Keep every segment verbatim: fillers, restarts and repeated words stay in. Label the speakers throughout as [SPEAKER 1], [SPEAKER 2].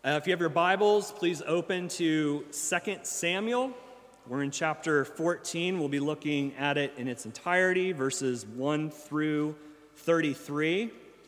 [SPEAKER 1] Uh, if you have your Bibles, please open to Second Samuel. We're in chapter fourteen. We'll be looking at it in its entirety, verses one through thirty-three.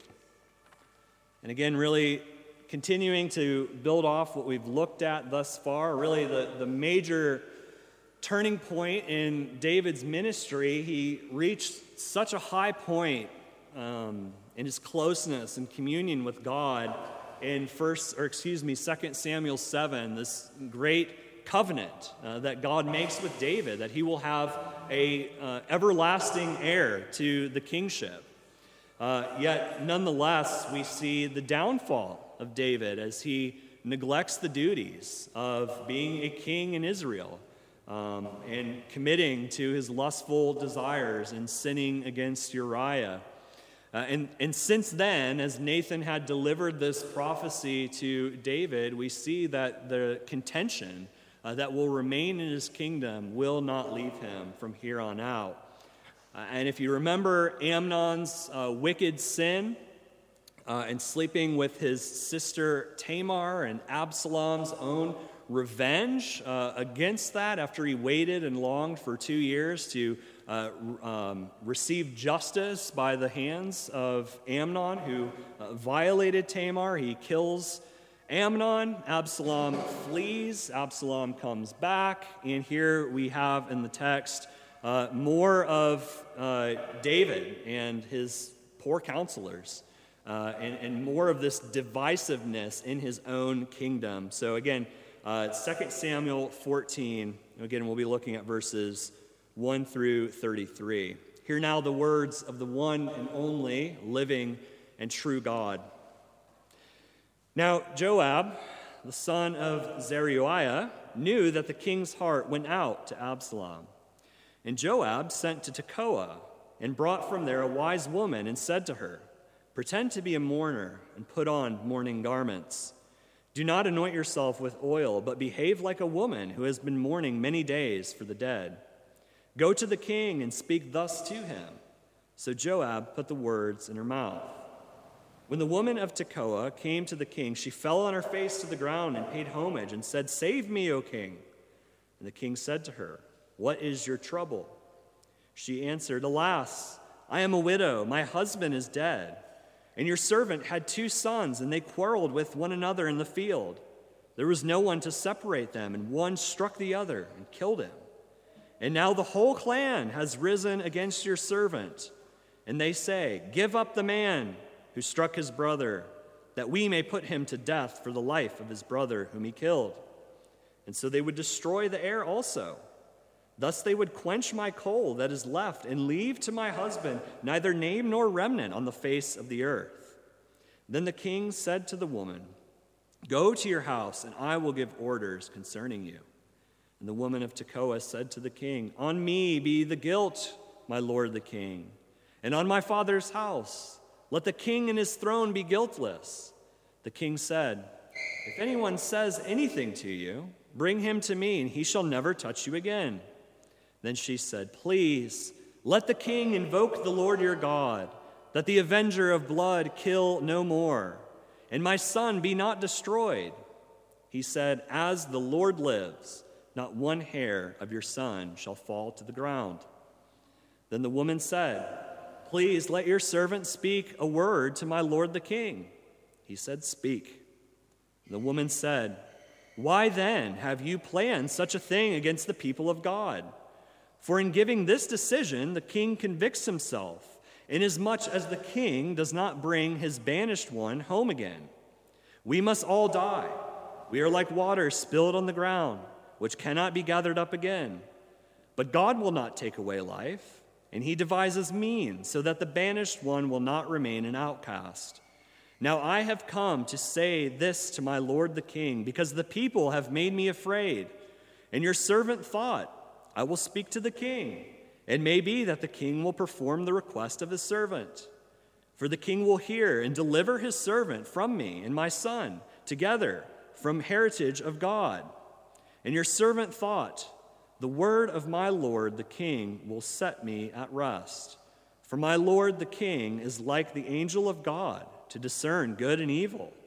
[SPEAKER 1] And again, really continuing to build off what we've looked at thus far, really the, the major turning point in David's ministry. He reached such a high point um, in his closeness and communion with God in first, or excuse me, Second Samuel seven, this great covenant uh, that God makes with David, that he will have a uh, everlasting heir to the kingship. Uh, yet, nonetheless, we see the downfall of David as he neglects the duties of being a king in Israel um, and committing to his lustful desires and sinning against Uriah. Uh, and, and since then, as Nathan had delivered this prophecy to David, we see that the contention uh, that will remain in his kingdom will not leave him from here on out. Uh, and if you remember Amnon's uh, wicked sin uh, and sleeping with his sister Tamar, and Absalom's own revenge uh, against that after he waited and longed for two years to Uh, um, received justice by the hands of Amnon, who uh, violated Tamar. He kills Amnon. Absalom flees. Absalom comes back. And here we have in the text uh, more of uh, David and his poor counselors, uh, and, and more of this divisiveness in his own kingdom. So again, uh, Second Samuel fourteen, again, we'll be looking at verses one through thirty-three. Hear now the words of the one and only living and true God. Now Joab, the son of Zeruiah, knew that the king's heart went out to Absalom. And Joab sent to Tekoa and brought from there a wise woman and said to her, "Pretend to be a mourner and put on mourning garments. Do not anoint yourself with oil, but behave like a woman who has been mourning many days for the dead. Go to the king and speak thus to him." So Joab put the words in her mouth. When the woman of Tekoa came to the king, she fell on her face to the ground and paid homage and said, "Save me, O king." And the king said to her, "What is your trouble?" She answered, "Alas, I am a widow. My husband is dead. And your servant had two sons, and they quarreled with one another in the field. There was no one to separate them, and one struck the other and killed him. And now the whole clan has risen against your servant. And they say, 'Give up the man who struck his brother, that we may put him to death for the life of his brother whom he killed.' And so they would destroy the heir also. Thus they would quench my coal that is left and leave to my husband neither name nor remnant on the face of the earth." Then the king said to the woman, "Go to your house, and I will give orders concerning you." And the woman of Tekoa said to the king, "On me be the guilt, my lord the king, and on my father's house. Let the king and his throne be guiltless." The king said, "If anyone says anything to you, bring him to me, and he shall never touch you again." Then she said, "Please, let the king invoke the Lord your God, that the avenger of blood kill no more, and my son be not destroyed." He said, "As the Lord lives, not one hair of your son shall fall to the ground." Then the woman said, "Please let your servant speak a word to my lord the king." He said, "Speak." The woman said, "Why then have you planned such a thing against the people of God? For in giving this decision, the king convicts himself, inasmuch as the king does not bring his banished one home again. We must all die. We are like water spilled on the ground, which cannot be gathered up again. But God will not take away life, and he devises means so that the banished one will not remain an outcast. Now I have come to say this to my lord the king, because the people have made me afraid. And your servant thought, I will speak to the king. It may be that the king will perform the request of his servant. For the king will hear and deliver his servant from me and my son together from heritage of God. And your servant thought, the word of my lord the king will set me at rest. For my lord the king is like the angel of God to discern good and evil.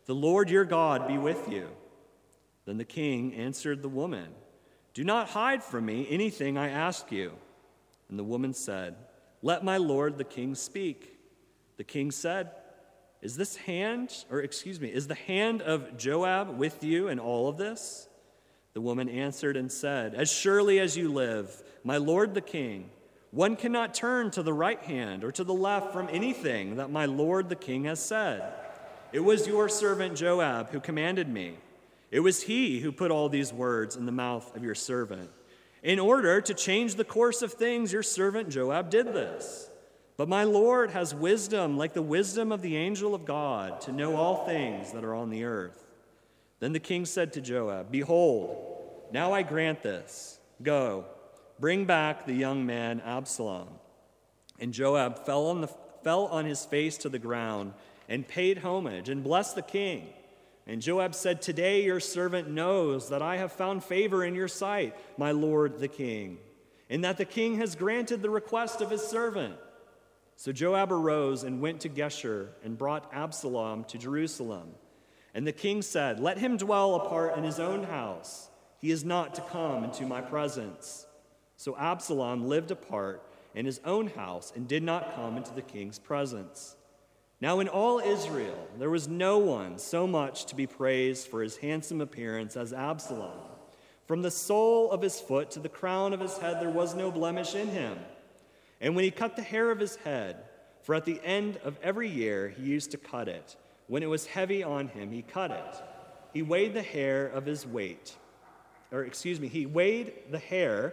[SPEAKER 1] The Lord your God be with you." Then the king answered the woman, "Do not hide from me anything I ask you." And the woman said, "Let my lord the king speak." The king said, Is this hand, or excuse me, is the hand of Joab with you in all of this?" The woman answered and said, "As surely as you live, my lord the king, one cannot turn to the right hand or to the left from anything that my lord the king has said. It was your servant Joab who commanded me. It was he who put all these words in the mouth of your servant. In order to change the course of things, your servant Joab did this. But my Lord has wisdom like the wisdom of the angel of God to know all things that are on the earth." Then the king said to Joab, "Behold, now I grant this. Go, bring back the young man Absalom." And Joab fell on, the, fell on his face to the ground and paid homage and blessed the king. And Joab said, "Today your servant knows that I have found favor in your sight, my lord the king, and that the king has granted the request of his servant." So Joab arose and went to Geshur and brought Absalom to Jerusalem. And the king said, "Let him dwell apart in his own house. He is not to come into my presence." So Absalom lived apart in his own house and did not come into the king's presence. Now in all Israel there was no one so much to be praised for his handsome appearance as Absalom. From the sole of his foot to the crown of his head there was no blemish in him. And when he cut the hair of his head, for at the end of every year he used to cut it, when it was heavy on him, he cut it. He weighed the hair of his weight, or excuse me, he weighed the hair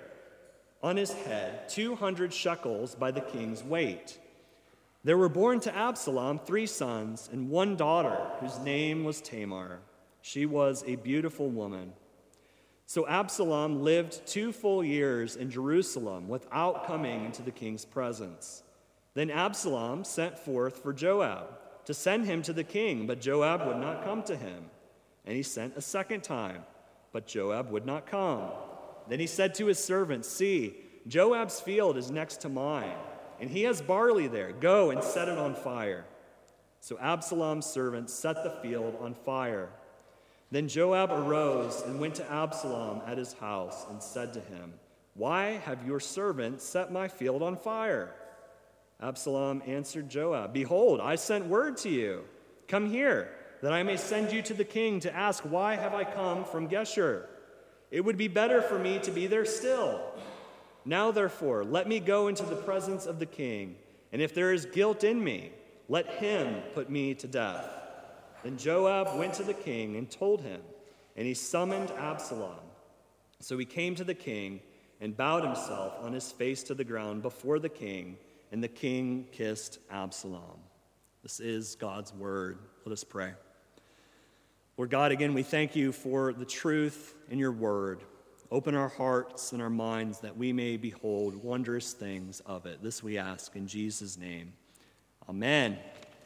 [SPEAKER 1] on his head two hundred shekels by the king's weight. There were born to Absalom three sons and one daughter, whose name was Tamar. She was a beautiful woman. So Absalom lived two full years in Jerusalem without coming into the king's presence. Then Absalom sent forth for Joab to send him to the king, but Joab would not come to him. And he sent a second time, but Joab would not come. Then he said to his servants, "See, Joab's field is next to mine, and he has barley there. Go and set it on fire." So Absalom's servants set the field on fire. Then Joab arose and went to Absalom at his house and said to him, "Why have your servants set my field on fire?" Absalom answered Joab, "Behold, I sent word to you. Come here, that I may send you to the king to ask, why have I come from Geshur? It would be better for me to be there still. Now, therefore, let me go into the presence of the king, and if there is guilt in me, let him put me to death." Then Joab went to the king and told him, and he summoned Absalom. So he came to the king and bowed himself on his face to the ground before the king, and the king kissed Absalom. This is God's word. Let us pray. Lord God, again, we thank you for the truth in your word. Open our hearts and our minds that we may behold wondrous things of it. This we ask in Jesus' name. Amen.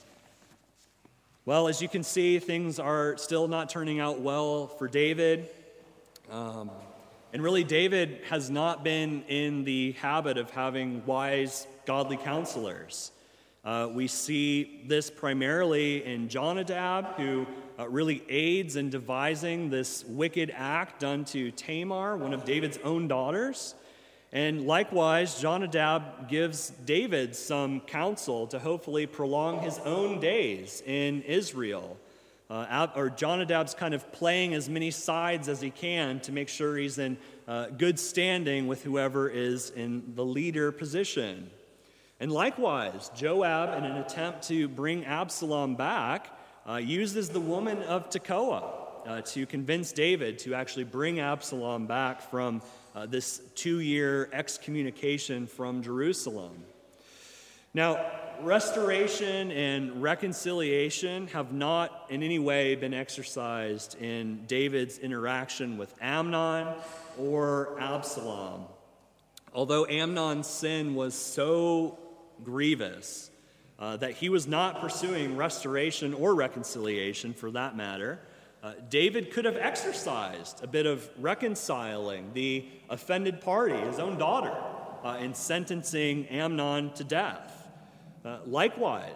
[SPEAKER 1] Well, as you can see, things are still not turning out well for David. Um, and really, David has not been in the habit of having wise, godly counselors. Uh, we see this primarily in Jonadab, who uh, really aids in devising this wicked act done to Tamar, one of David's own daughters. And likewise, Jonadab gives David some counsel to hopefully prolong his own days in Israel. Uh, or Jonadab's kind of playing as many sides as he can to make sure he's in uh, good standing with whoever is in the leader position. And likewise, Joab, in an attempt to bring Absalom back, uh, uses the woman of Tekoa uh, to convince David to actually bring Absalom back from Uh, this two-year excommunication from Jerusalem. Now, restoration and reconciliation have not in any way been exercised in David's interaction with Amnon or Absalom. Although Amnon's sin was so grievous uh, that he was not pursuing restoration or reconciliation for that matter, Uh, David could have exercised a bit of reconciling the offended party, his own daughter, uh, in sentencing Amnon to death. Uh, likewise,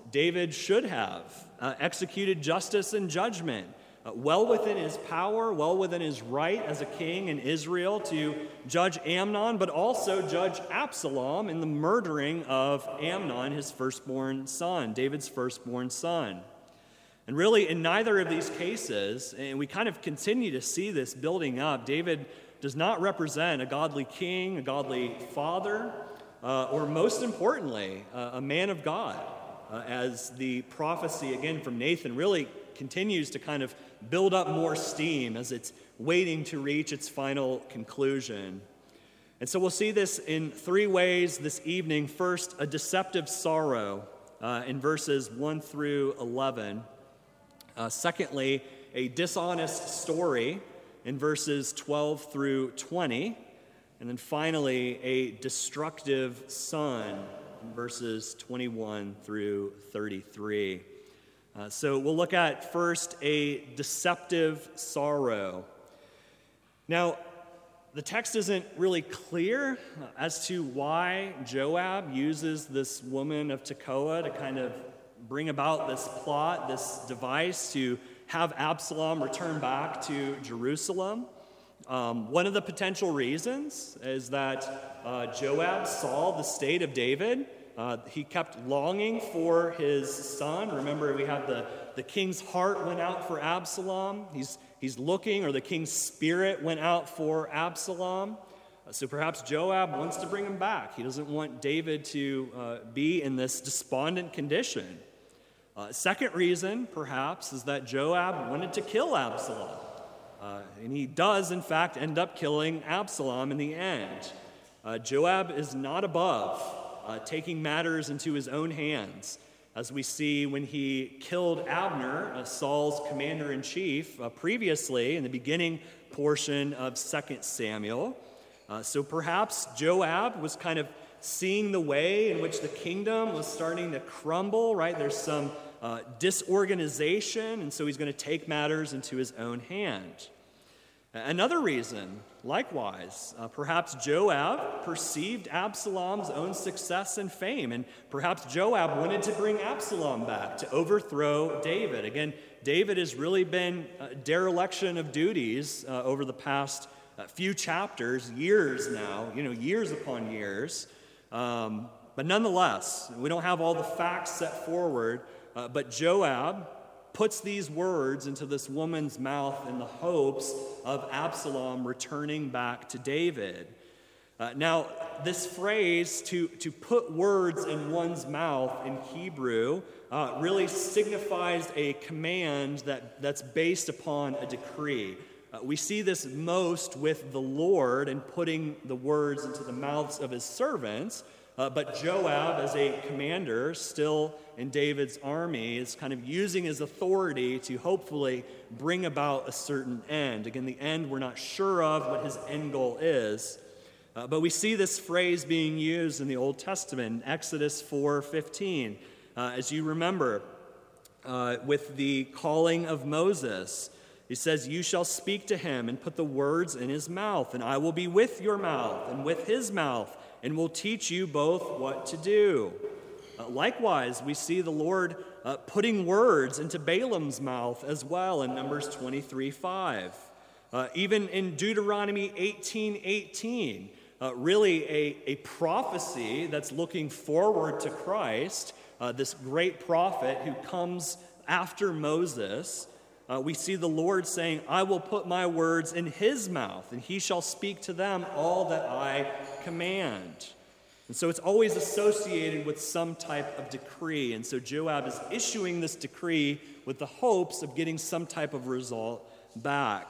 [SPEAKER 1] David should have uh, executed justice and judgment, uh, well within his power, well within his right as a king in Israel to judge Amnon, but also judge Absalom in the murdering of Amnon, his firstborn son, David's firstborn son. And really, in neither of these cases, and we kind of continue to see this building up, David does not represent a godly king, a godly father, uh, or most importantly, uh, a man of God, uh, as the prophecy, again, from Nathan really continues to kind of build up more steam as it's waiting to reach its final conclusion. And so we'll see this in three ways this evening. First, a deceptive sorrow uh, in verses one through eleven. Uh, secondly, a dishonest story in verses twelve through twenty. And then finally, a destructive son in verses twenty-one through thirty-three. Uh, so we'll look at first a deceptive sorrow. Now, the text isn't really clear as to why Joab uses this woman of Tekoa to kind of bring about this plot, this device to have Absalom return back to Jerusalem. Um, one of the potential reasons is that uh, Joab saw the state of David. Uh, he kept longing for his son. Remember, we have the, the king's heart went out for Absalom. He's, he's looking, or the king's spirit went out for Absalom. Uh, so perhaps Joab wants to bring him back. He doesn't want David to uh, be in this despondent condition. Uh, second reason, perhaps, is that Joab wanted to kill Absalom. Uh, and he does, in fact, end up killing Absalom in the end. Uh, Joab is not above uh, taking matters into his own hands, as we see when he killed Abner, uh, Saul's commander-in-chief, uh, previously in the beginning portion of Second Samuel. Uh, so perhaps Joab was kind of seeing the way in which the kingdom was starting to crumble, right? There's some uh, disorganization, and so he's going to take matters into his own hand. Another reason, likewise, uh, perhaps Joab perceived Absalom's own success and fame, and perhaps Joab wanted to bring Absalom back to overthrow David. Again, David has really been a dereliction of duties uh, over the past uh, few chapters, years now, you know, years upon years. Um, but nonetheless, we don't have all the facts set forward, uh, but Joab puts these words into this woman's mouth in the hopes of Absalom returning back to David. Uh, now, this phrase, to, to put words in one's mouth in Hebrew, uh, really signifies a command that, that's based upon a decree. Uh, we see this most with the Lord and putting the words into the mouths of his servants. Uh, but Joab, as a commander, still in David's army, is kind of using his authority to hopefully bring about a certain end. Again, the end we're not sure of what his end goal is. Uh, but we see this phrase being used in the Old Testament, in Exodus four fifteen. Uh, as you remember, uh, with the calling of Moses, he says, "You shall speak to him and put the words in his mouth, and I will be with your mouth and with his mouth, and will teach you both what to do." Uh, likewise, we see the Lord uh, putting words into Balaam's mouth as well in Numbers twenty-three five. Uh, even in Deuteronomy eighteen eighteen, uh, really a, a prophecy that's looking forward to Christ, uh, this great prophet who comes after Moses. Uh, we see the Lord saying, "I will put my words in his mouth, and he shall speak to them all that I command." And so it's always associated with some type of decree. And so Joab is issuing this decree with the hopes of getting some type of result back.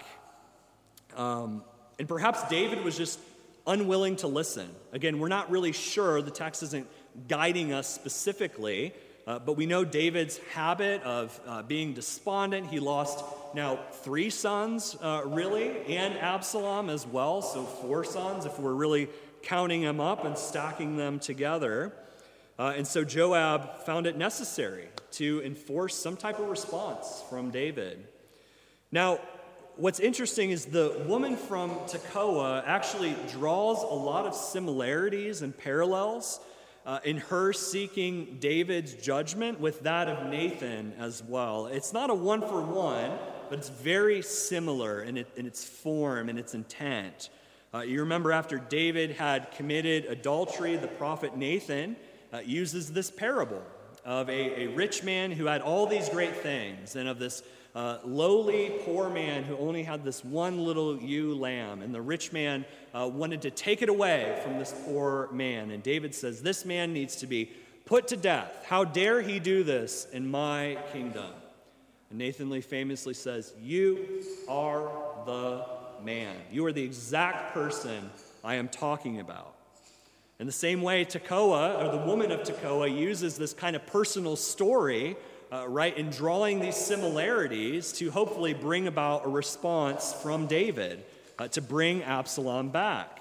[SPEAKER 1] Um, and perhaps David was just unwilling to listen. Again, we're not really sure. The text isn't guiding us specifically. Uh, but we know David's habit of uh, being despondent. He lost now three sons, uh, really, and Absalom as well. So four sons, if we're really counting them up and stacking them together. Uh, and so Joab found it necessary to enforce some type of response from David. Now, what's interesting is the woman from Tekoa actually draws a lot of similarities and parallels uh, in her seeking David's judgment with that of Nathan as well. It's not a one-for-one, but it's very similar in, it, in its form and its intent. Uh, you remember after David had committed adultery, the prophet Nathan uh, uses this parable of a, a rich man who had all these great things, and of this uh, lowly poor man who only had this one little ewe lamb. And the rich man uh, wanted to take it away from this poor man. And David says, this man needs to be put to death. How dare he do this in my kingdom? And Nathan Lee famously says, you are the man. You are the exact person I am talking about. In the same way, Tekoa, or the woman of Tekoa, uses this kind of personal story, uh, right, in drawing these similarities to hopefully bring about a response from David uh, to bring Absalom back.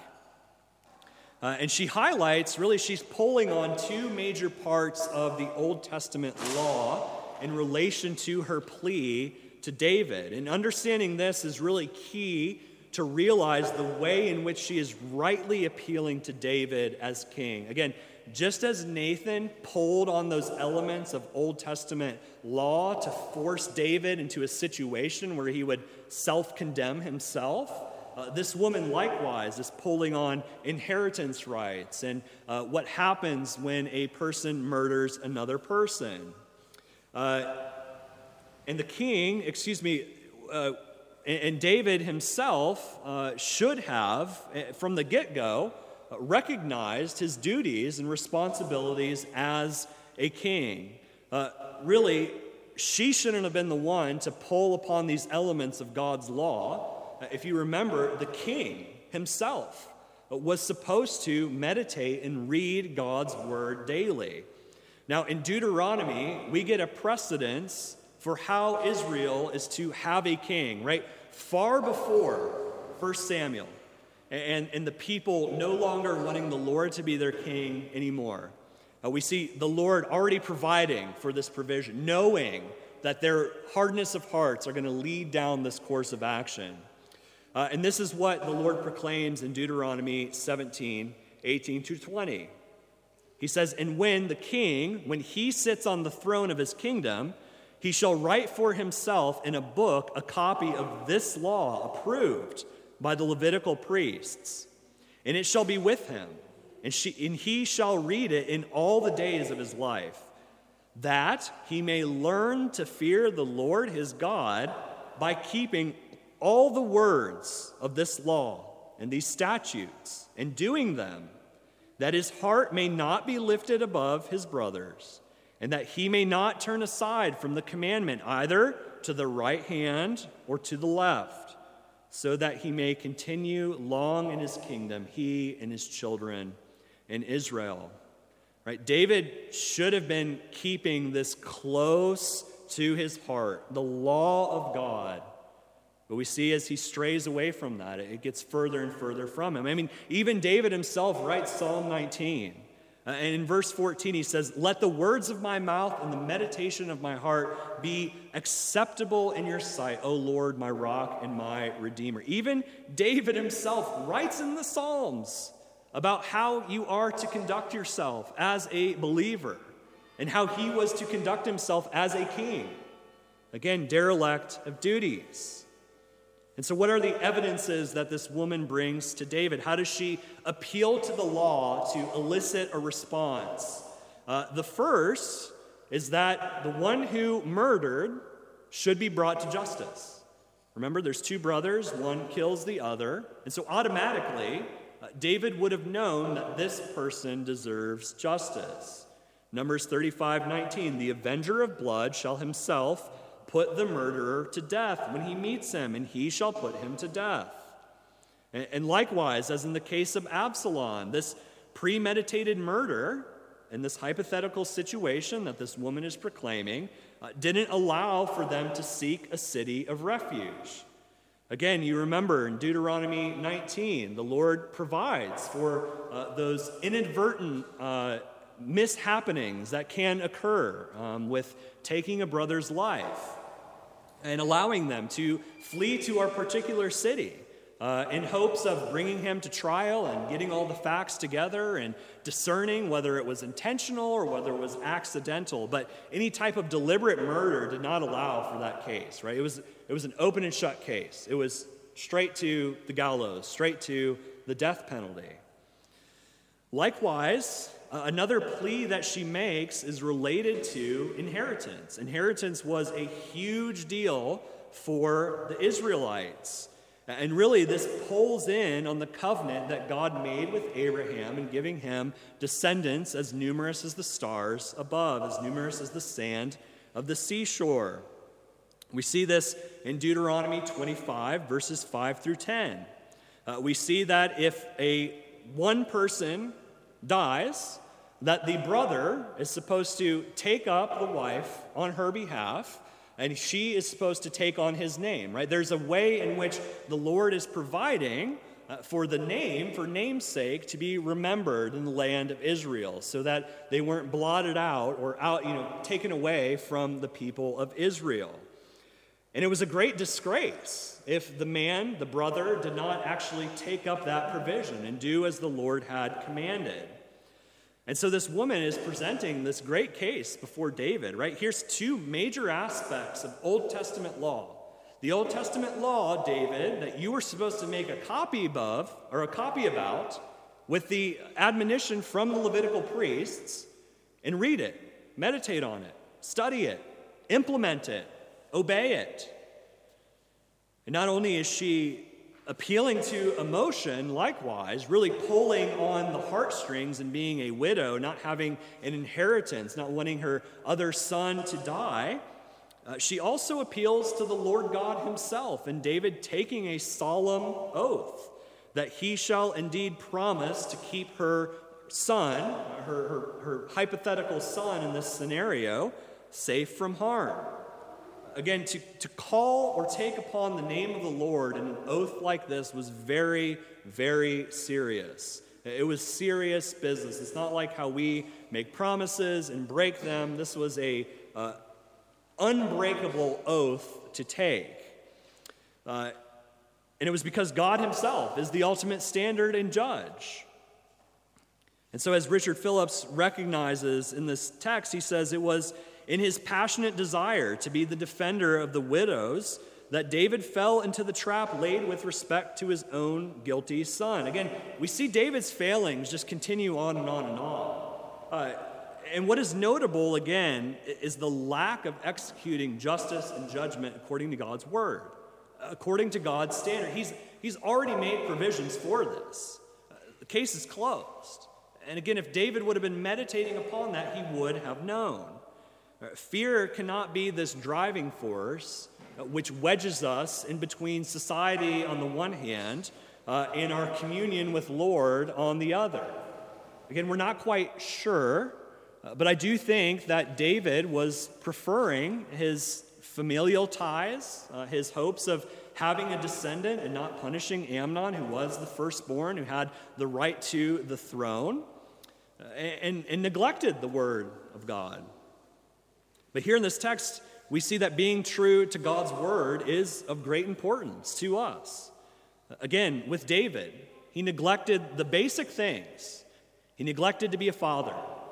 [SPEAKER 1] Uh, and she highlights, really, she's pulling on two major parts of the Old Testament law in relation to her plea to David. And understanding this is really key to realize the way in which she is rightly appealing to David as king. Again, just as Nathan pulled on those elements of Old Testament law to force David into a situation where he would self-condemn himself, uh, this woman likewise is pulling on inheritance rights and uh, what happens when a person murders another person. Uh, and the king, excuse me, uh, And David himself uh, should have, from the get-go, recognized his duties and responsibilities as a king. Uh, really, she shouldn't have been the one to pull upon these elements of God's law. If you remember, the king himself was supposed to meditate and read God's word daily. Now, in Deuteronomy, we get a precedence for how Israel is to have a king, right? Far before First Samuel, and, and the people no longer wanting the Lord to be their king anymore. Uh, we see the Lord already providing for this provision, knowing that their hardness of hearts are going to lead down this course of action. Uh, and this is what the Lord proclaims in Deuteronomy seventeen, eighteen to twenty. He says, and when the king, when he sits on the throne of his kingdom, he shall write for himself in a book a copy of this law approved by the Levitical priests. And it shall be with him, and, she, and he shall read it in all the days of his life, that he may learn to fear the Lord his God by keeping all the words of this law and these statutes and doing them, that his heart may not be lifted above his brothers, and that he may not turn aside from the commandment either to the right hand or to the left, so that he may continue long in his kingdom, he and his children in Israel. Right? David should have been keeping this close to his heart, the law of God. But we see as he strays away from that, it gets further and further from him. I mean, even David himself writes Psalm nineteen. Uh, and in verse fourteen, he says, let the words of my mouth and the meditation of my heart be acceptable in your sight, O Lord, my rock and my redeemer. Even David himself writes in the Psalms about how you are to conduct yourself as a believer and how he was to conduct himself as a king. Again, derelict of duties. And so what are the evidences that this woman brings to David? How does she appeal to the law to elicit a response? Uh, the first is that the one who murdered should be brought to justice. Remember, there's two brothers, one kills the other. And so automatically, uh, David would have known that this person deserves justice. Numbers thirty-five nineteen, the avenger of blood shall himself put the murderer to death when he meets him, and he shall put him to death. And likewise, as in the case of Absalom, this premeditated murder in this hypothetical situation that this woman is proclaiming uh, didn't allow for them to seek a city of refuge. Again, you remember in Deuteronomy nineteen, the Lord provides for uh, those inadvertent uh, mishappenings that can occur um, with taking a brother's life and allowing them to flee to our particular city. uh, in hopes of bringing him to trial and getting all the facts together and discerning whether it was intentional or whether it was accidental. But any type of deliberate murder did not allow for that case, right? It was, it was an open and shut case. It was straight to the gallows, straight to the death penalty. Likewise, uh, another plea that she makes is related to inheritance. Inheritance was a huge deal for the Israelites. And really, this pulls in on the covenant that God made with Abraham in giving him descendants as numerous as the stars above, as numerous as the sand of the seashore. We see this in Deuteronomy twenty-five, verses five through ten. Uh, we see that if a one person dies, that the brother is supposed to take up the wife on her behalf, and she is supposed to take on his name, right? There's a way in which the Lord is providing uh, for the name, for namesake, to be remembered in the land of Israel, so that they weren't blotted out or out, you know, taken away from the people of Israel. And it was a great disgrace if the man, the brother, did not actually take up that provision and do as the Lord had commanded. And so this woman is presenting this great case before David, right? Here's two major aspects of Old Testament law. The Old Testament law, David, that you were supposed to make a copy of, or a copy about, with the admonition from the Levitical priests, and read it, meditate on it, study it, implement it, obey it. And not only is she appealing to emotion, likewise, really pulling on the heartstrings and being a widow, not having an inheritance, not wanting her other son to die, uh, she also appeals to the Lord God himself, and David taking a solemn oath that he shall indeed promise to keep her son, her, her, her hypothetical son in this scenario, safe from harm. Again, to, to call or take upon the name of the Lord in an oath like this was very, very serious. It was serious business. It's not like how we make promises and break them. This was a uh, unbreakable oath to take. Uh, and it was because God himself is the ultimate standard and judge. And so as Richard Phillips recognizes in this text, he says it was in his passionate desire to be the defender of the widows that David fell into the trap laid with respect to his own guilty son. Again, we see David's failings just continue on and on and on. Uh, and what is notable, again, is the lack of executing justice and judgment according to God's word, according to God's standard. He's, he's already made provisions for this. Uh, the case is closed. And again, if David would have been meditating upon that, he would have known. Fear cannot be this driving force which wedges us in between society on the one hand uh, and our communion with Lord on the other. Again, we're not quite sure, uh, but I do think that David was preferring his familial ties, uh, his hopes of having a descendant and not punishing Amnon, who was the firstborn, who had the right to the throne, uh, and, and neglected the word of God. But here in this text, we see that being true to God's word is of great importance to us. Again, with David, he neglected the basic things. He neglected to be a father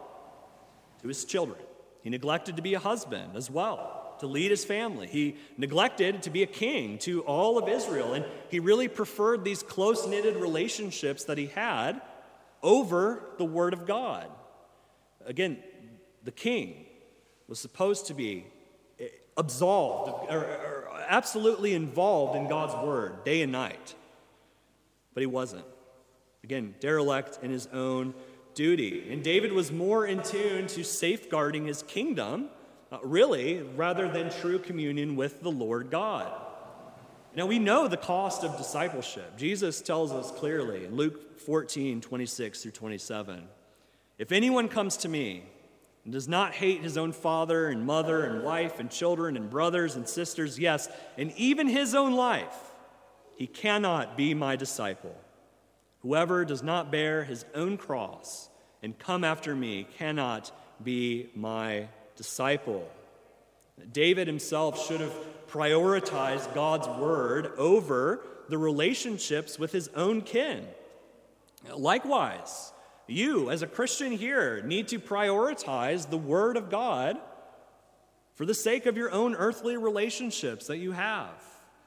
[SPEAKER 1] to his children. He neglected to be a husband as well, to lead his family. He neglected to be a king to all of Israel, and he really preferred these close-knitted relationships that he had over the word of God. Again, the king was supposed to be absolved or, or absolutely involved in God's word day and night. But he wasn't. Again, derelict in his own duty. And David was more in tune to safeguarding his kingdom, uh, really, rather than true communion with the Lord God. Now, we know the cost of discipleship. Jesus tells us clearly in Luke fourteen, twenty-six through twenty-seven, if anyone comes to me and does not hate his own father and mother and wife and children and brothers and sisters, yes, and even his own life, he cannot be my disciple. Whoever does not bear his own cross and come after me cannot be my disciple. David himself should have prioritize God's word over the relationships with his own kin. Likewise, you as a Christian here need to prioritize the word of God for the sake of your own earthly relationships that you have.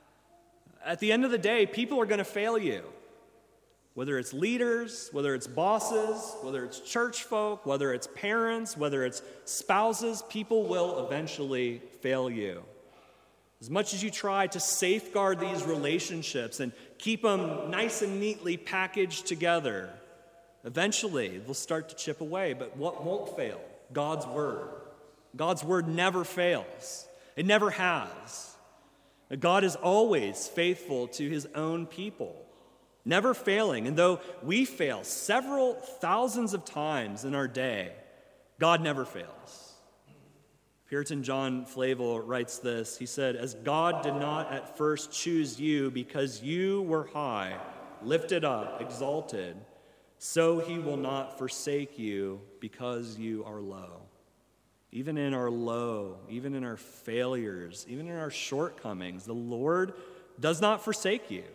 [SPEAKER 1] At the end of the day, people are going to fail you. Whether it's leaders, whether it's bosses, whether it's church folk, whether it's parents, whether it's spouses, people will eventually fail you. As much as you try to safeguard these relationships and keep them nice and neatly packaged together, eventually they'll start to chip away. But what won't fail? God's word. God's word never fails. It never has. God is always faithful to his own people, never failing. And though we fail several thousands of times in our day, God never fails. Puritan John Flavel writes this. He said, "As God did not at first choose you because you were high, lifted up, exalted, so he will not forsake you because you are low." Even in our low, even in our failures, even in our shortcomings, the Lord does not forsake you.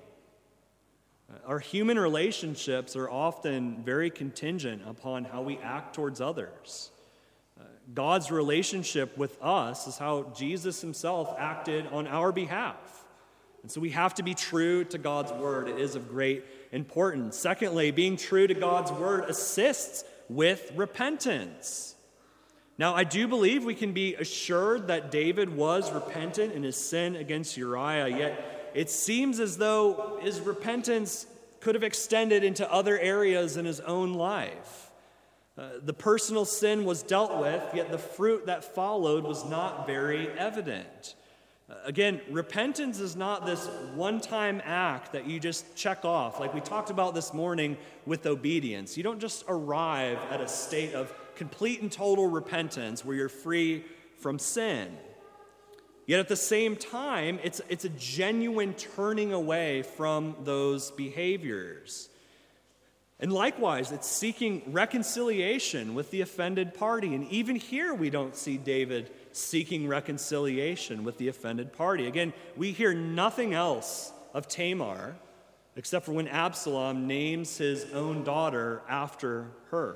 [SPEAKER 1] Our human relationships are often very contingent upon how we act towards others. God's relationship with us is how Jesus himself acted on our behalf. And so we have to be true to God's word. It is of great importance. Secondly, being true to God's word assists with repentance. Now, I do believe we can be assured that David was repentant in his sin against Uriah, yet it seems as though his repentance could have extended into other areas in his own life. Uh, the personal sin was dealt with, yet the fruit that followed was not very evident. Uh, again, repentance is not this one-time act that you just check off, like we talked about this morning with obedience. You don't just arrive at a state of complete and total repentance where you're free from sin. Yet at the same time, it's, it's a genuine turning away from those behaviors. And likewise, it's seeking reconciliation with the offended party. And even here, we don't see David seeking reconciliation with the offended party. Again, we hear nothing else of Tamar except for when Absalom names his own daughter after her.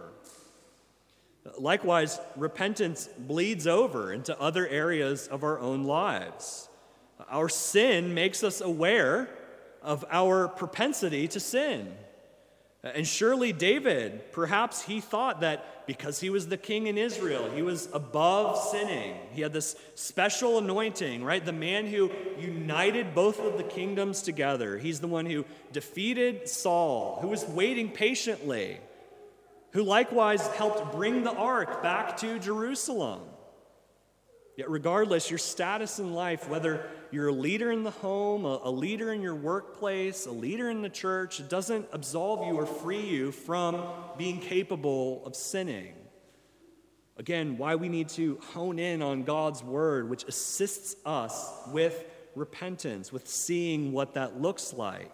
[SPEAKER 1] Likewise, repentance bleeds over into other areas of our own lives. Our sin makes us aware of our propensity to sin. And surely David, perhaps he thought that because he was the king in Israel, he was above sinning. He had this special anointing, right? The man who united both of the kingdoms together. He's the one who defeated Saul, who was waiting patiently, who likewise helped bring the ark back to Jerusalem. Yet regardless, your status in life, whether you're a leader in the home, a, a leader in your workplace, a leader in the church, it doesn't absolve you or free you from being capable of sinning. Again, why we need to hone in on God's word, which assists us with repentance, with seeing what that looks like.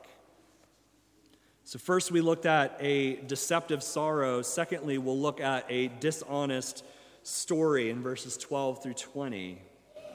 [SPEAKER 1] So first we looked at a deceptive sorrow. Secondly, we'll look at a dishonest story in verses twelve through twenty.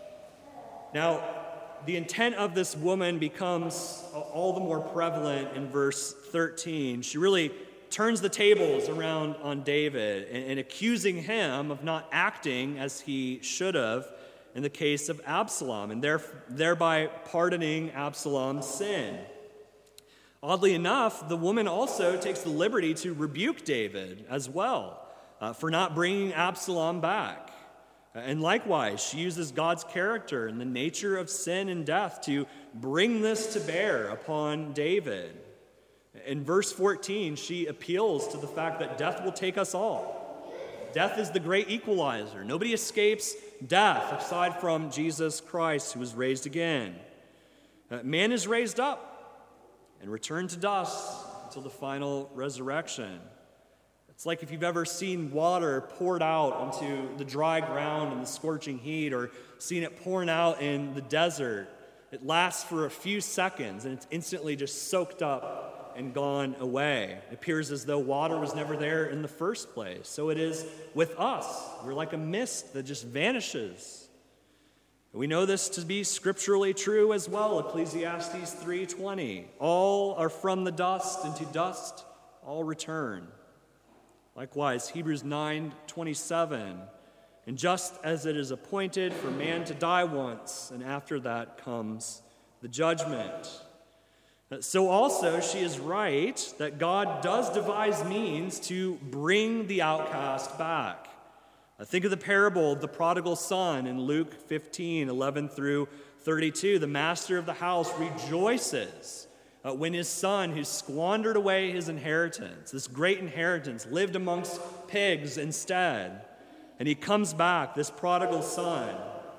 [SPEAKER 1] Now, the intent of this woman becomes all the more prevalent in verse thirteen. She really turns the tables around on David and, and accusing him of not acting as he should have in the case of Absalom, and there, thereby pardoning Absalom's sin. Oddly enough, the woman also takes the liberty to rebuke David as well uh, for not bringing Absalom back. And likewise, she uses God's character and the nature of sin and death to bring this to bear upon David. In verse fourteen, she appeals to the fact that death will take us all. Death is the great equalizer. Nobody escapes death aside from Jesus Christ, who was raised again. Uh, man is raised up and returned to dust until the final resurrection. It's like if you've ever seen water poured out onto the dry ground in the scorching heat, or seen it pouring out in the desert. It lasts for a few seconds and it's instantly just soaked up and gone away. It appears as though water was never there in the first place. So it is with us. We're like a mist that just vanishes. We know this to be scripturally true as well. Ecclesiastes three twenty. All are from the dust, and to dust all return. Likewise, Hebrews nine twenty-seven. And just as it is appointed for man to die once, and after that comes the judgment. So also she is right that God does devise means to bring the outcast back. Think of the parable of the prodigal son in Luke fifteen, eleven through thirty-two. The master of the house rejoices uh, when his son, who squandered away his inheritance, this great inheritance, lived amongst pigs instead. And he comes back, this prodigal son.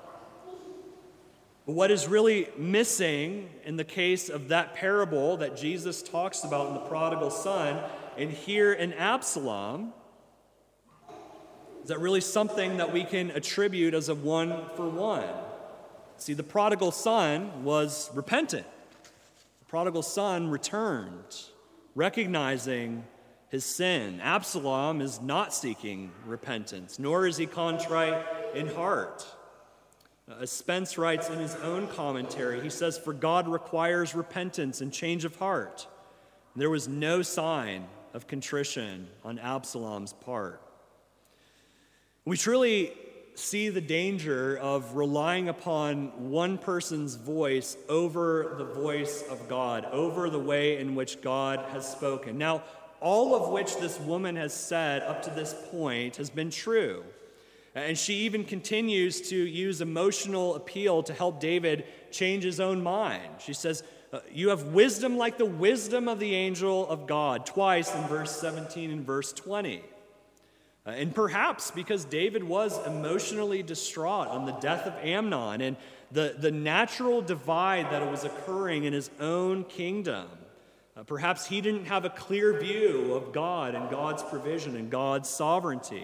[SPEAKER 1] But what is really missing in the case of that parable that Jesus talks about in the prodigal son, and here in Absalom, is that really something that we can attribute as a one for one? See, the prodigal son was repentant. The prodigal son returned, recognizing his sin. Absalom is not seeking repentance, nor is he contrite in heart. As Spence writes in his own commentary, he says, "For God requires repentance and change of heart. There was no sign of contrition on Absalom's part." We truly see the danger of relying upon one person's voice over the voice of God, over the way in which God has spoken. Now, all of which this woman has said up to this point has been true. And she even continues to use emotional appeal to help David change his own mind. She says, "You have wisdom like the wisdom of the angel of God," twice in verse seventeen and verse twenty. And perhaps because David was emotionally distraught on the death of Amnon and the, the natural divide that was occurring in his own kingdom. Uh, perhaps he didn't have a clear view of God and God's provision and God's sovereignty.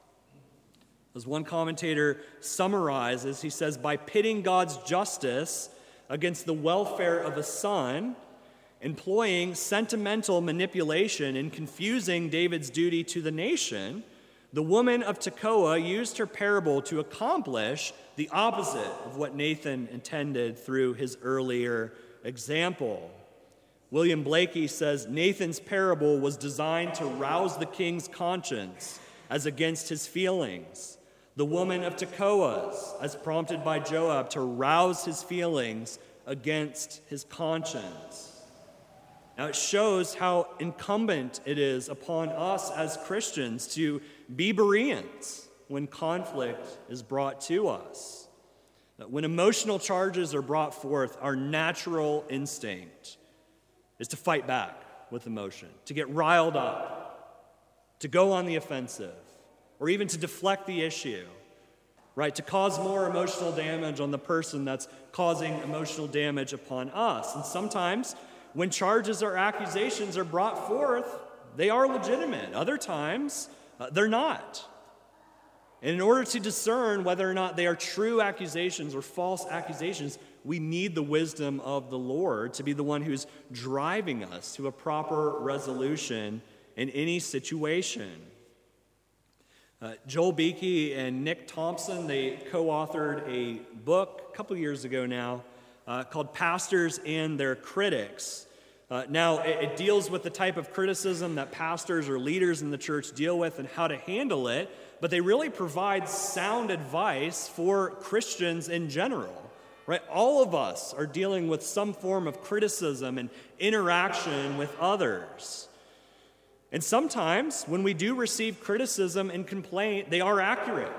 [SPEAKER 1] As one commentator summarizes, he says, by pitting God's justice against the welfare of a son, employing sentimental manipulation and confusing David's duty to the nation, the woman of Tekoa used her parable to accomplish the opposite of what Nathan intended through his earlier example. William Blakey says, Nathan's parable was designed to rouse the king's conscience as against his feelings. The woman of Tekoa's, as prompted by Joab, to rouse his feelings against his conscience. Now, it shows how incumbent it is upon us as Christians to be Bereans when conflict is brought to us. When emotional charges are brought forth, our natural instinct is to fight back with emotion, to get riled up, to go on the offensive, or even to deflect the issue, right? To cause more emotional damage on the person that's causing emotional damage upon us. And sometimes when charges or accusations are brought forth, they are legitimate. Other times, uh, they're not. And in order to discern whether or not they are true accusations or false accusations, we need the wisdom of the Lord to be the one who's driving us to a proper resolution in any situation. Uh, Joel Beakey and Nick Thompson, they co-authored a book a couple years ago now uh, called Pastors and Their Critics. Uh, now, it, it deals with the type of criticism that pastors or leaders in the church deal with and how to handle it, but they really provide sound advice for Christians in general. Right? All of us are dealing with some form of criticism and interaction with others. And sometimes, when we do receive criticism and complaint, they are accurate.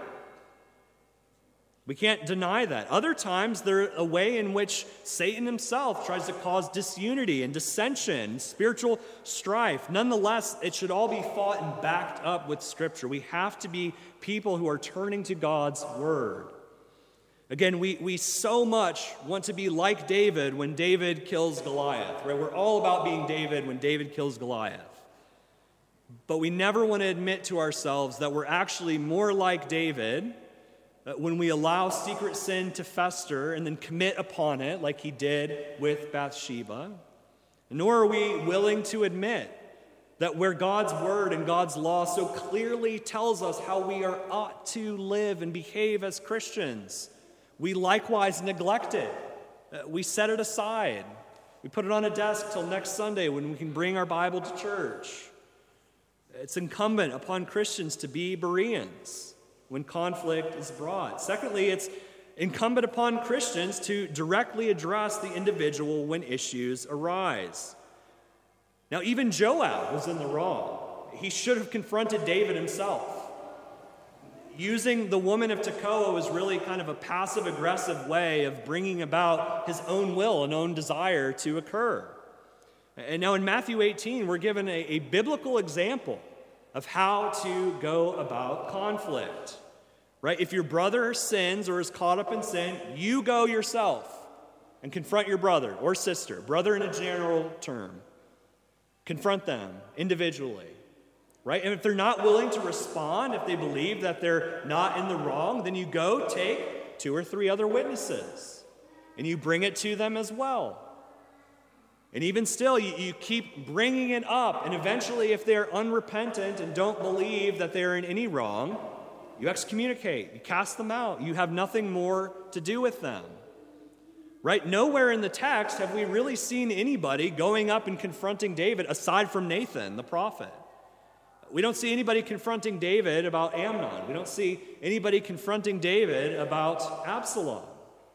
[SPEAKER 1] We can't deny that. Other times, they're a way in which Satan himself tries to cause disunity and dissension, spiritual strife. Nonetheless, it should all be fought and backed up with Scripture. We have to be people who are turning to God's Word. Again, we, we so much want to be like David when David kills Goliath. Right? We're all about being David when David kills Goliath. But we never want to admit to ourselves that we're actually more like David when we allow secret sin to fester and then commit upon it like he did with Bathsheba. Nor are we willing to admit that where God's word and God's law so clearly tells us how we are ought to live and behave as Christians, we likewise neglect it. Uh, we set it aside. We put it on a desk till next Sunday when we can bring our Bible to church. It's incumbent upon Christians to be Bereans when conflict is brought. Secondly, it's incumbent upon Christians to directly address the individual when issues arise. Now, even Joab was in the wrong. He should have confronted David himself. Using the woman of Tekoa was really kind of a passive-aggressive way of bringing about his own will and own desire to occur. And now in Matthew eighteen, we're given a, a biblical example of how to go about conflict. Right? If your brother sins or is caught up in sin, you go yourself and confront your brother or sister, brother in a general term. Confront them individually. Right? And if they're not willing to respond, if they believe that they're not in the wrong, then you go take two or three other witnesses and you bring it to them as well. And even still, you, you keep bringing it up, and eventually if they're unrepentant and don't believe that they're in any wrong, you excommunicate, you cast them out, you have nothing more to do with them. Right? Nowhere in the text have we really seen anybody going up and confronting David aside from Nathan, the prophet. We don't see anybody confronting David about Amnon. We don't see anybody confronting David about Absalom.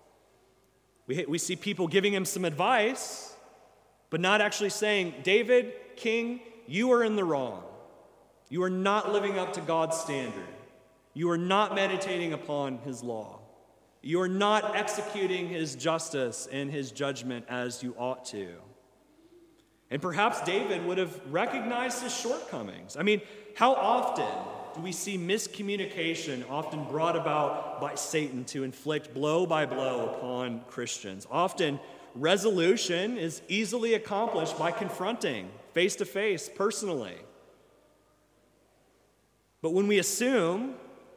[SPEAKER 1] We, we see people giving him some advice, but not actually saying, David, king, you are in the wrong. You are not living up to God's standard. You are not meditating upon his law. You are not executing his justice and his judgment as you ought to. And perhaps David would have recognized his shortcomings. I mean, how often do we see miscommunication often brought about by Satan to inflict blow by blow upon Christians? Often, resolution is easily accomplished by confronting face to face, personally. But when we assume,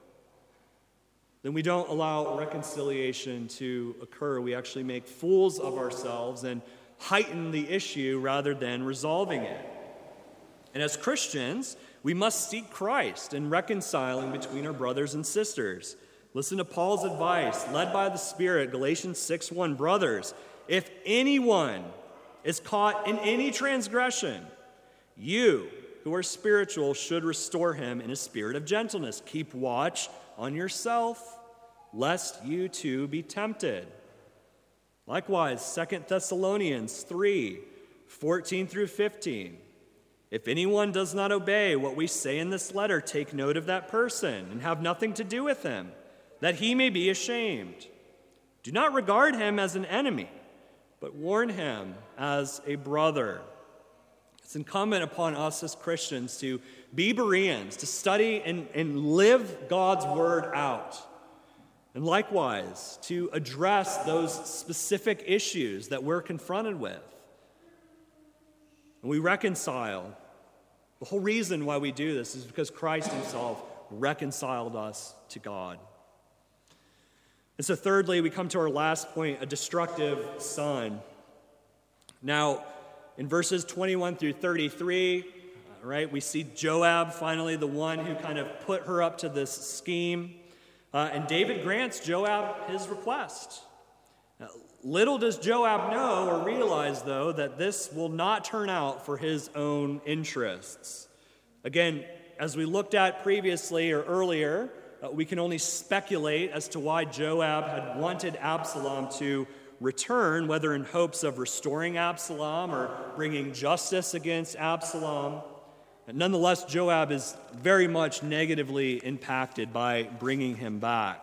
[SPEAKER 1] then we don't allow reconciliation to occur. We actually make fools of ourselves and heighten the issue rather than resolving it. And as Christians, we must seek Christ in reconciling between our brothers and sisters. Listen to Paul's advice, led by the Spirit, Galatians six one. Brothers, if anyone is caught in any transgression, you who are spiritual should restore him in a spirit of gentleness. Keep watch on yourself, lest you too be tempted. Likewise, Second Thessalonians three, fourteen through fifteen. If anyone does not obey what we say in this letter, take note of that person and have nothing to do with him, that he may be ashamed. Do not regard him as an enemy, but warn him as a brother. It's incumbent upon us as Christians to be Bereans, to study and, and live God's word out. And likewise, to address those specific issues that we're confronted with. And we reconcile. The whole reason why we do this is because Christ himself reconciled us to God. And so thirdly, we come to our last point, a destructive son. Now, in verses twenty-one through thirty-three, right, we see Joab, finally the one who kind of put her up to this scheme. Uh, and David grants Joab his request. Now, little does Joab know or realize, though, that this will not turn out for his own interests. Again, as we looked at previously or earlier, uh, we can only speculate as to why Joab had wanted Absalom to return, whether in hopes of restoring Absalom or bringing justice against Absalom. Nonetheless, Joab is very much negatively impacted by bringing him back.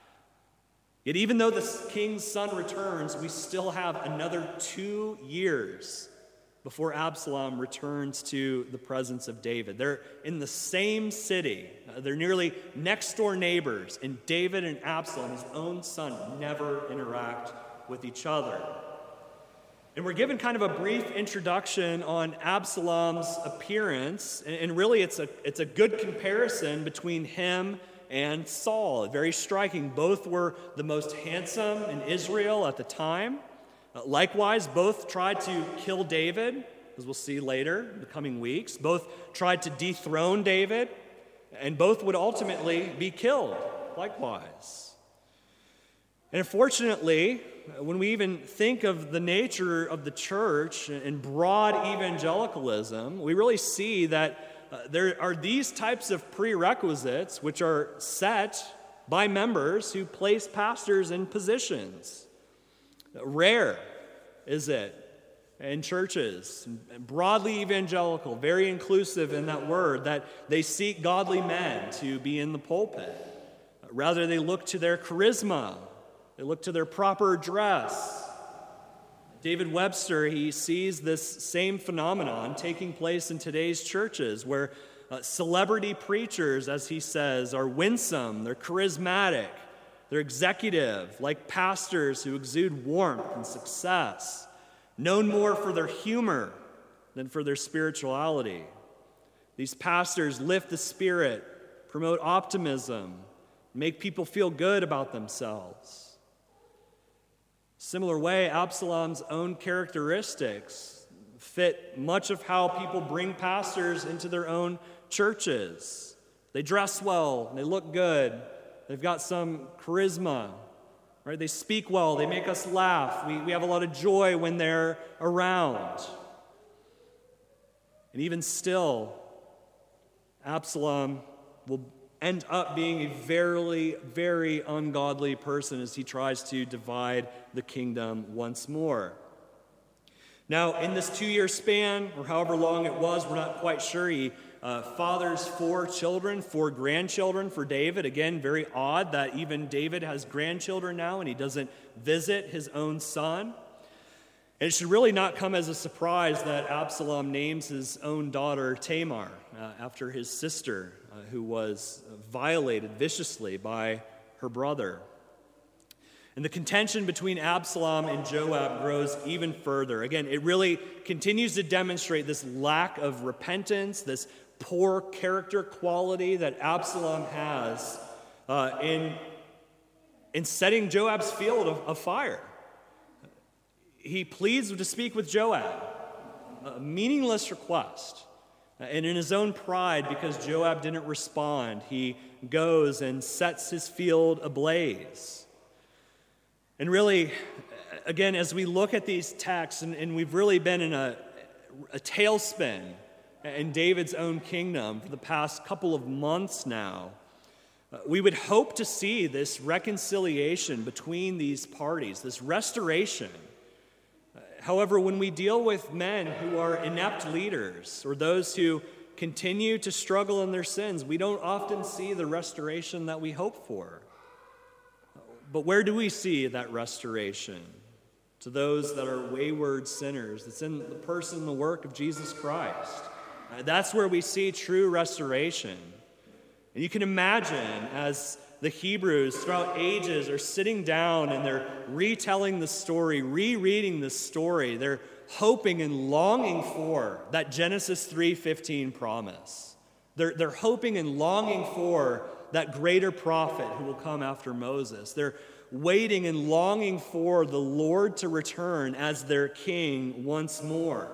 [SPEAKER 1] Yet even though the king's son returns, we still have another two years before Absalom returns to the presence of David. They're in the same city. They're nearly next-door neighbors, and David and Absalom, his own son, never interact with each other. And we're given kind of a brief introduction on Absalom's appearance, and really it's a it's a good comparison between him and Saul. Very striking. Both were the most handsome in Israel at the time. Uh, likewise, both tried to kill David, as we'll see later in the coming weeks. Both tried to dethrone David, and both would ultimately be killed, likewise. And unfortunately, when we even think of the nature of the church and broad evangelicalism, we really see that uh, there are these types of prerequisites which are set by members who place pastors in positions. Rare is it in churches, broadly evangelical, very inclusive in that word, that they seek godly men to be in the pulpit. Rather, they look to their charisma. They look to their proper dress. David Webster, he sees this same phenomenon taking place in today's churches where uh, celebrity preachers, as he says, are winsome, they're charismatic, they're executive, like pastors who exude warmth and success, known more for their humor than for their spirituality. These pastors lift the spirit, promote optimism, make people feel good about themselves. Similar way, Absalom's own characteristics fit much of how people bring pastors into their own churches. They dress well, they look good, they've got some charisma, right? They speak well, they make us laugh. We, we have a lot of joy when they're around. And even still, Absalom will end up being a very, very ungodly person as he tries to divide the kingdom once more. Now, in this two-year span, or however long it was, we're not quite sure, he uh, fathers four children, four grandchildren for David. Again, very odd that even David has grandchildren now and he doesn't visit his own son. And it should really not come as a surprise that Absalom names his own daughter Tamar uh, after his sister, uh, who was violated viciously by her brother. And the contention between Absalom and Joab grows even further. Again, it really continues to demonstrate this lack of repentance, this poor character quality that Absalom has uh, in, in setting Joab's field of, of fire. He pleads to speak with Joab, a meaningless request. And in his own pride, because Joab didn't respond, he goes and sets his field ablaze. And really, again, as we look at these texts, and, and we've really been in a, a tailspin in David's own kingdom for the past couple of months now, uh, we would hope to see this reconciliation between these parties, this restoration. However, when we deal with men who are inept leaders or those who continue to struggle in their sins, we don't often see the restoration that we hope for. But where do we see that restoration? To those that are wayward sinners. It's in the person and the work of Jesus Christ. Uh, that's where we see true restoration. And you can imagine as the Hebrews throughout ages are sitting down and they're retelling the story, rereading the story. They're hoping and longing for that Genesis three fifteen promise. They're, they're hoping and longing for that greater prophet who will come after Moses. They're waiting and longing for the Lord to return as their king once more.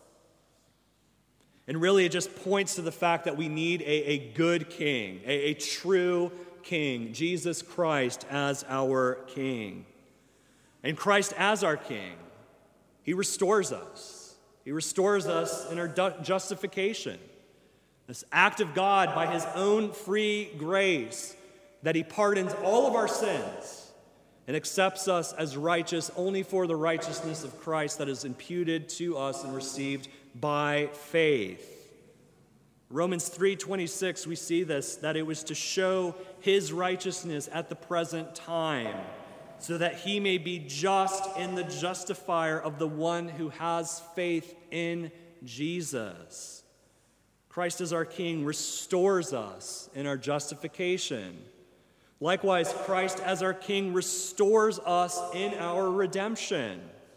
[SPEAKER 1] And really it just points to the fact that we need a, a good king, a, a true king, Jesus Christ as our king. And Christ as our king, he restores us. He restores us in our justification. This act of God by his own free grace that he pardons all of our sins and accepts us as righteous only for the righteousness of Christ that is imputed to us and received by faith. Romans three twenty-six, we see this, that it was to show his righteousness at the present time, so that he may be just in the justifier of the one who has faith in Jesus. Christ as our King restores us in our justification. Likewise, Christ as our King restores us in our redemption.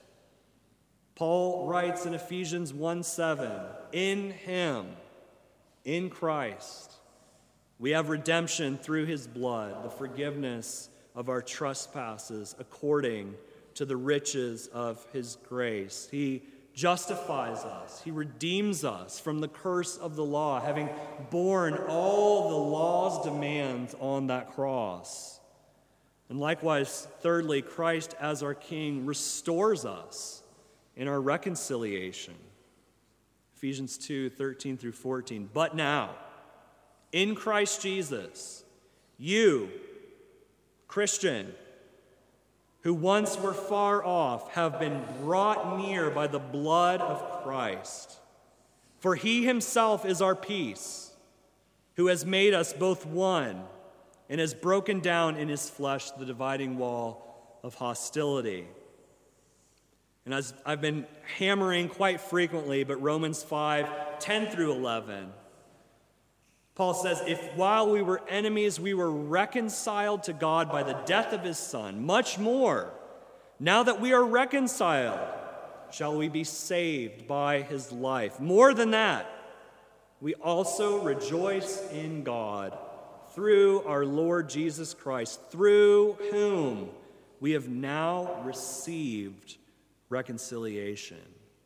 [SPEAKER 1] Paul writes in Ephesians one seven, in him, in Christ, we have redemption through his blood, the forgiveness of our trespasses according to the riches of his grace. He justifies us. He redeems us from the curse of the law, having borne all the law's demands on that cross. And likewise, thirdly, Christ as our King restores us in our reconciliation. Ephesians two, thirteen through fourteen. But now, in Christ Jesus, you, Christian, who once were far off, have been brought near by the blood of Christ. For he himself is our peace, who has made us both one, and has broken down in his flesh the dividing wall of hostility. And as I've been hammering quite frequently, but Romans five, ten through eleven, Paul says, if while we were enemies, we were reconciled to God by the death of his Son, much more, now that we are reconciled, shall we be saved by his life. More than that, we also rejoice in God through our Lord Jesus Christ, through whom we have now received reconciliation.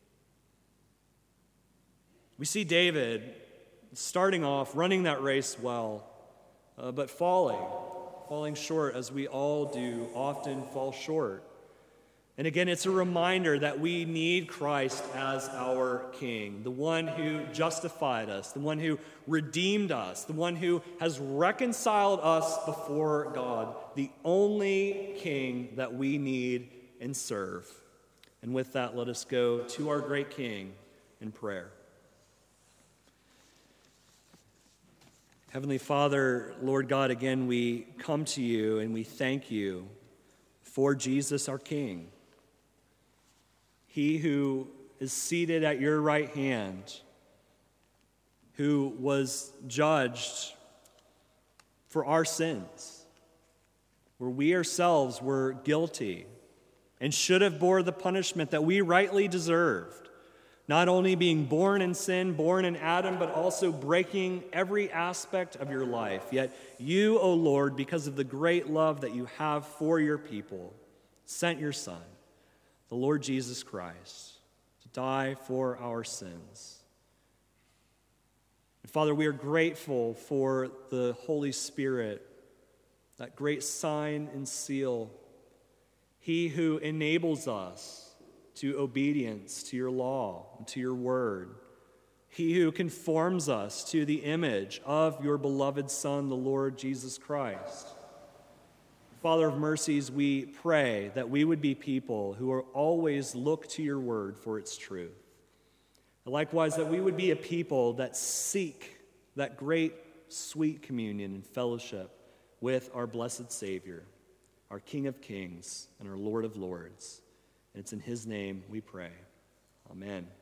[SPEAKER 1] We see David starting off, running that race well, uh, but falling, falling short, as we all do often fall short. And again, it's a reminder that we need Christ as our King, the one who justified us, the one who redeemed us, the one who has reconciled us before God, the only King that we need and serve. And with that, let us go to our great King in prayer. Heavenly Father, Lord God, again we come to you and we thank you for Jesus our King. He who is seated at your right hand, who was judged for our sins, where we ourselves were guilty and should have bore the punishment that we rightly deserved, not only being born in sin, born in Adam, but also breaking every aspect of your life. Yet you, O Lord, because of the great love that you have for your people, sent your Son, the Lord Jesus Christ, to die for our sins. And Father, we are grateful for the Holy Spirit, that great sign and seal, he who enables us to obedience to your law and to your word, he who conforms us to the image of your beloved Son, the Lord Jesus Christ. Father of mercies, we pray that we would be people who are always look to your word for its truth. And likewise, that we would be a people that seek that great, sweet communion and fellowship with our blessed Savior, our King of Kings and our Lord of Lords. And it's in his name we pray. Amen.